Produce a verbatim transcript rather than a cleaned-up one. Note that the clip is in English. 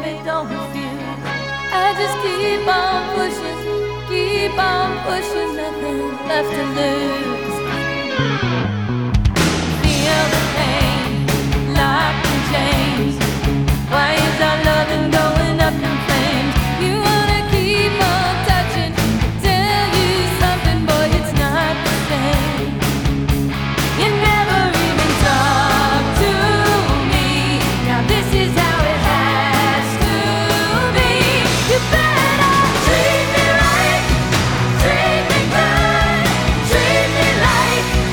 baby, don't refuse. I just keep on pushing, keep on pushing, nothing left to lose.